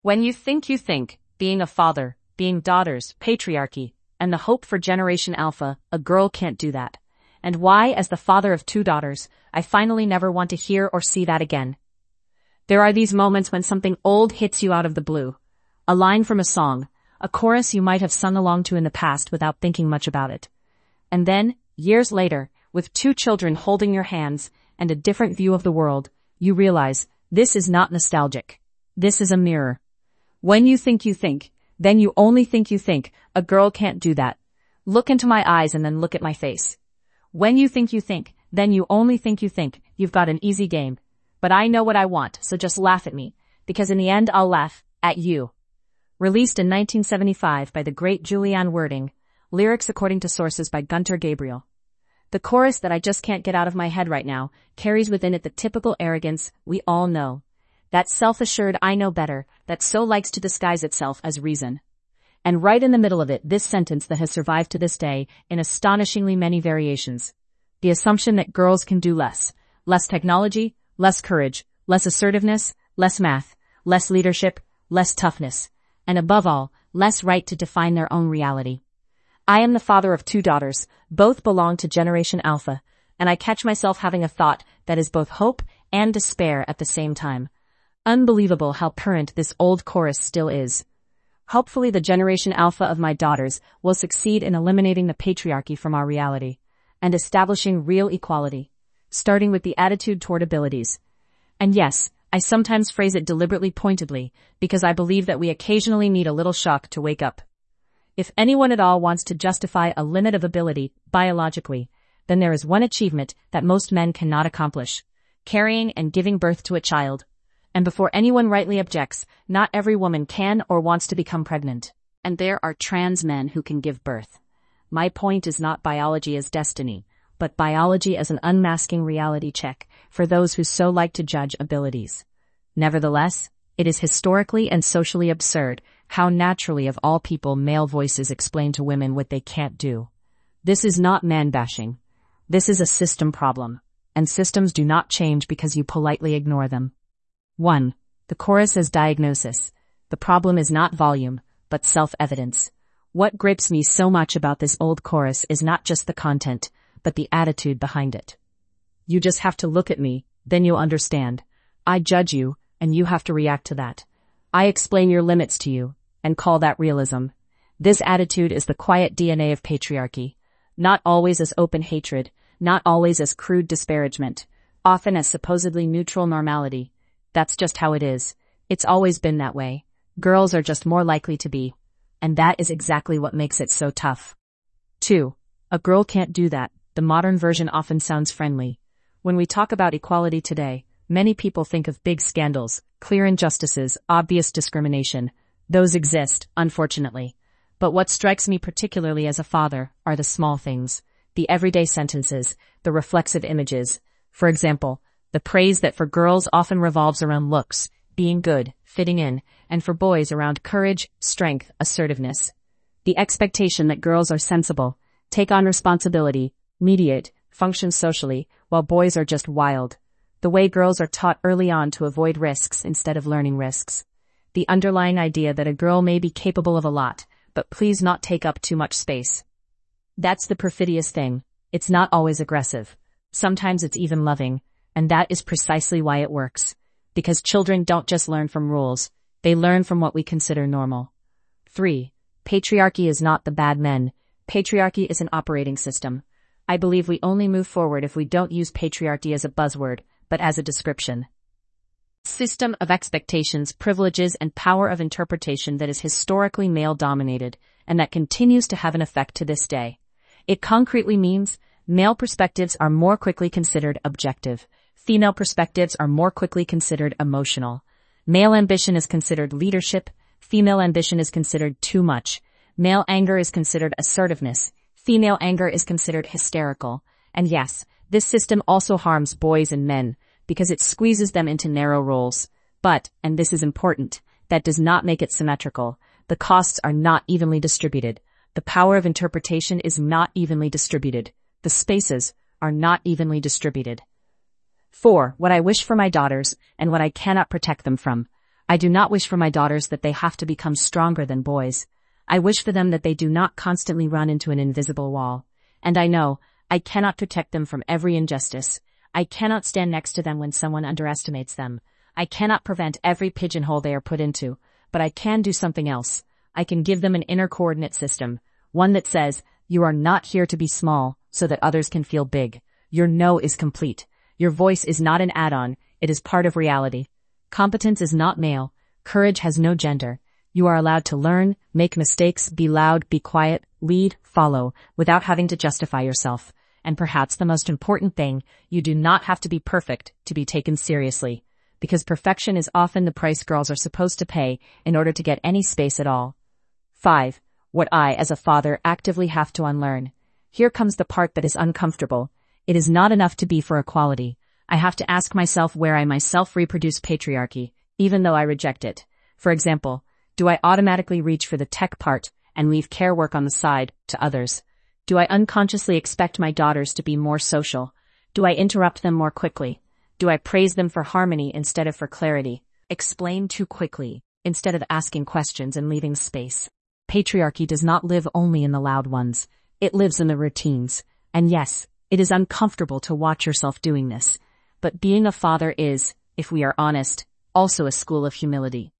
When you think, being a father, being daughters, patriarchy, and the hope for Generation Alpha, a girl can't do that. And why, as the father of 2 daughters, I finally never want to hear or see that again. There are these moments when something old hits you out of the blue. A line from a song, a chorus you might have sung along to in the past without thinking much about it. And then, years later, with 2 children holding your hands and a different view of the world, you realize, this is not nostalgic. This is a mirror. When you think, then you only think you think, a girl can't do that. Look into my eyes and then look at my face. When you think, then you only think you think, you've got an easy game. But I know what I want, so just laugh at me, because in the end I'll laugh at you. Released in 1975 by the great Julianne Wording, lyrics according to sources by Gunter Gabriel. The chorus that I just can't get out of my head right now carries within it the typical arrogance we all know. That self-assured I know better that so likes to disguise itself as reason. And right in the middle of it, this sentence that has survived to this day in astonishingly many variations. The assumption that girls can do less. Less technology, less courage, less assertiveness, less math, less leadership, less toughness, and above all, less right to define their own reality. I am the father of 2 daughters, both belong to Generation Alpha, and I catch myself having a thought that is both hope and despair at the same time. Unbelievable how current this old chorus still is. Hopefully the Generation Alpha of my daughters will succeed in eliminating the patriarchy from our reality and establishing real equality, starting with the attitude toward abilities. And yes, I sometimes phrase it deliberately pointedly because I believe that we occasionally need a little shock to wake up. If anyone at all wants to justify a limit of ability biologically, then there is one achievement that most men cannot accomplish: carrying and giving birth to a child. And before anyone rightly objects, not every woman can or wants to become pregnant. And there are trans men who can give birth. My point is not biology as destiny, but biology as an unmasking reality check for those who so like to judge abilities. Nevertheless, it is historically and socially absurd how naturally of all people male voices explain to women what they can't do. This is not man-bashing. This is a system problem, and systems do not change because you politely ignore them. 1. The chorus as diagnosis. The problem is not volume, but self-evidence. What grips me so much about this old chorus is not just the content, but the attitude behind it. You just have to look at me, then you'll understand. I judge you, and you have to react to that. I explain your limits to you, and call that realism. This attitude is the quiet DNA of patriarchy. Not always as open hatred, not always as crude disparagement, often as supposedly neutral normality. That's just how it is. It's always been that way. Girls are just more likely to be. And that is exactly what makes it so tough. 2. A girl can't do that. The modern version often sounds friendly. When we talk about equality today, many people think of big scandals, clear injustices, obvious discrimination. Those exist, unfortunately. But what strikes me particularly as a father are the small things, the everyday sentences, the reflexive images. For example, the praise that for girls often revolves around looks, being good, fitting in, and for boys around courage, strength, assertiveness. The expectation that girls are sensible, take on responsibility, mediate, function socially, while boys are just wild. The way girls are taught early on to avoid risks instead of learning risks. The underlying idea that a girl may be capable of a lot, but please not take up too much space. That's the perfidious thing. It's not always aggressive. Sometimes it's even loving. And that is precisely why it works. Because children don't just learn from rules, they learn from what we consider normal. 3. Patriarchy is not the bad men. Patriarchy is an operating system. I believe we only move forward if we don't use patriarchy as a buzzword, but as a description. System of expectations, privileges, and power of interpretation that is historically male-dominated, and that continues to have an effect to this day. It concretely means male perspectives are more quickly considered objective. Female perspectives are more quickly considered emotional. Male ambition is considered leadership. Female ambition is considered too much. Male anger is considered assertiveness. Female anger is considered hysterical. And yes, this system also harms boys and men because it squeezes them into narrow roles. But, and this is important, that does not make it symmetrical. The costs are not evenly distributed. The power of interpretation is not evenly distributed. The spaces are not evenly distributed. 4. What I wish for my daughters, and what I cannot protect them from. I do not wish for my daughters that they have to become stronger than boys. I wish for them that they do not constantly run into an invisible wall. And I know, I cannot protect them from every injustice. I cannot stand next to them when someone underestimates them. I cannot prevent every pigeonhole they are put into, but I can do something else. I can give them an inner coordinate system, one that says, you are not here to be small so that others can feel big. Your no is complete. Your voice is not an add-on, it is part of reality. Competence is not male. Courage has no gender. You are allowed to learn, make mistakes, be loud, be quiet, lead, follow, without having to justify yourself. And perhaps the most important thing, you do not have to be perfect to be taken seriously. Because perfection is often the price girls are supposed to pay in order to get any space at all. 5. What I, as a father, actively have to unlearn. Here comes the part that is uncomfortable. It is not enough to be for equality. I have to ask myself where I myself reproduce patriarchy, even though I reject it. For example, do I automatically reach for the tech part and leave care work on the side to others? Do I unconsciously expect my daughters to be more social? Do I interrupt them more quickly? Do I praise them for harmony instead of for clarity? Explain too quickly, instead of asking questions and leaving space. Patriarchy does not live only in the loud ones. It lives in the routines. And yes, it is uncomfortable to watch yourself doing this. But being a father is, if we are honest, also a school of humility.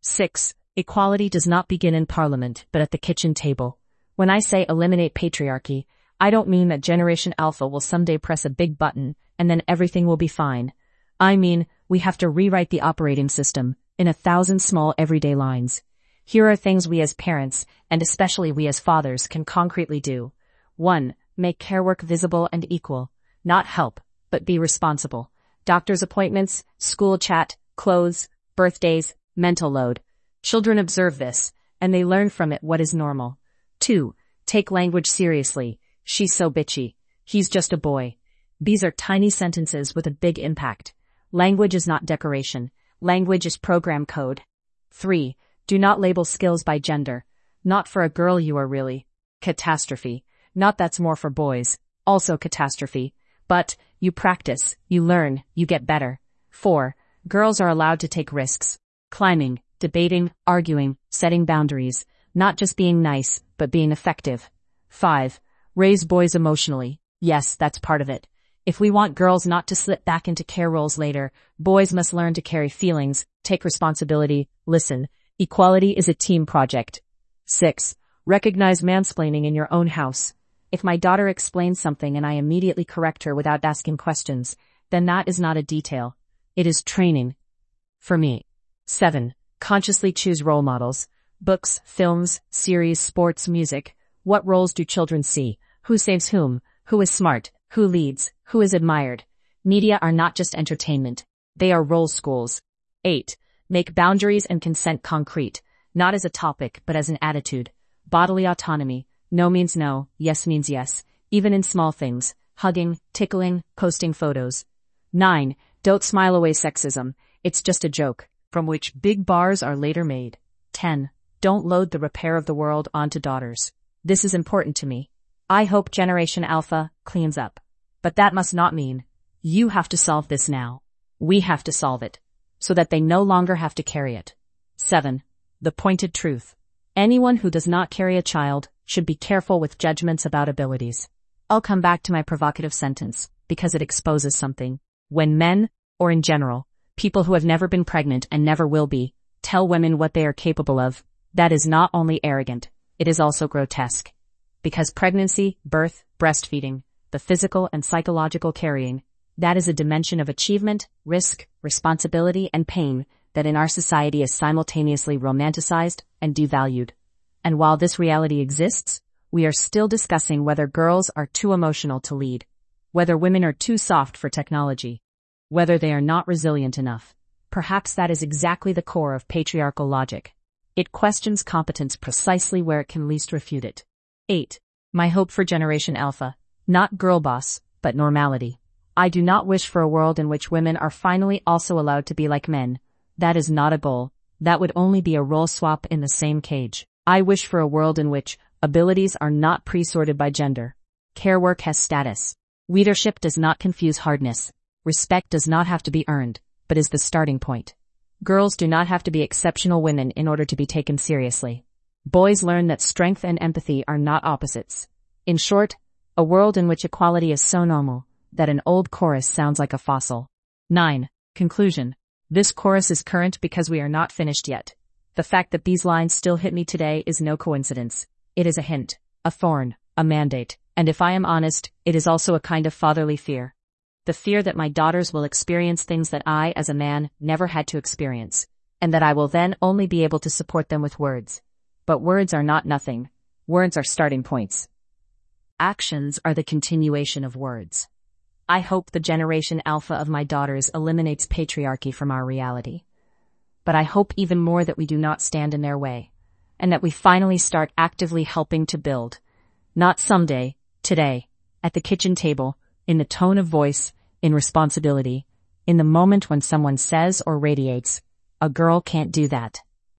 6. Equality does not begin in Parliament, but at the kitchen table. When I say eliminate patriarchy, I don't mean that Generation Alpha will someday press a big button and then everything will be fine. I mean, we have to rewrite the operating system in 1,000 small everyday lines. Here are things we as parents, and especially we as fathers, can concretely do. 1. Make care work visible and equal. Not help, but be responsible. Doctor's appointments, school chat, clothes, birthdays, mental load. Children observe this, and they learn from it what is normal. 2. Take language seriously. She's so bitchy. He's just a boy. These are tiny sentences with a big impact. Language is not decoration. Language is program code. 3. Do not label skills by gender. Not for a girl you are really. Catastrophe. Not that's more for boys. Also catastrophe. But, you practice, you learn, you get better. 4. Girls are allowed to take risks. Climbing, debating, arguing, setting boundaries. Not just being nice, but being effective. 5. Raise boys emotionally. Yes, that's part of it. If we want girls not to slip back into care roles later, boys must learn to carry feelings, take responsibility, listen. Equality is a team project. 6. Recognize mansplaining in your own house. If my daughter explains something and I immediately correct her without asking questions, then that is not a detail. It is training. For me. 7. Consciously choose role models. Books, films, series, sports, music. What roles do children see? Who saves whom? Who is smart? Who leads? Who is admired? Media are not just entertainment. They are role schools. 8. Make boundaries and consent concrete. Not as a topic, but as an attitude. Bodily autonomy. No means no, yes means yes. Even in small things. Hugging, tickling, posting photos. 9. Don't smile away sexism. It's just a joke, from which big bars are later made. 10. Don't load the repair of the world onto daughters. This is important to me. I hope Generation Alpha cleans up. But that must not mean, you have to solve this now. We have to solve it, so that they no longer have to carry it. 7. The pointed truth. Anyone who does not carry a child should be careful with judgments about abilities. I'll come back to my provocative sentence, because it exposes something. When men, or in general, people who have never been pregnant and never will be, tell women what they are capable of, that is not only arrogant, it is also grotesque. Because pregnancy, birth, breastfeeding, the physical and psychological carrying, that is a dimension of achievement, risk, responsibility, and pain that in our society is simultaneously romanticized and devalued. And while this reality exists, we are still discussing whether girls are too emotional to lead, whether women are too soft for technology, whether they are not resilient enough. Perhaps that is exactly the core of patriarchal logic. It questions competence precisely where it can least refute it. 8. My hope for Generation Alpha. Not girl boss, but normality. I do not wish for a world in which women are finally also allowed to be like men. That is not a goal. That would only be a role swap in the same cage. I wish for a world in which abilities are not pre-sorted by gender. Care work has status. Leadership does not confuse hardness. Respect does not have to be earned, but is the starting point. Girls do not have to be exceptional women in order to be taken seriously. Boys learn that strength and empathy are not opposites. In short, a world in which equality is so normal that an old chorus sounds like a fossil. 9. Conclusion. This chorus is current because we are not finished yet. The fact that these lines still hit me today is no coincidence. It is a hint, a thorn, a mandate, and if I am honest, it is also a kind of fatherly fear. The fear that my daughters will experience things that I, as a man, never had to experience, and that I will then only be able to support them with words. But words are not nothing. Words are starting points. Actions are the continuation of words. I hope the generation alpha of my daughters eliminates patriarchy from our reality. But I hope even more that we do not stand in their way, and that we finally start actively helping to build. Not someday, today, at the kitchen table, in the tone of voice, in responsibility, in the moment when someone says or radiates, "A girl can't do that."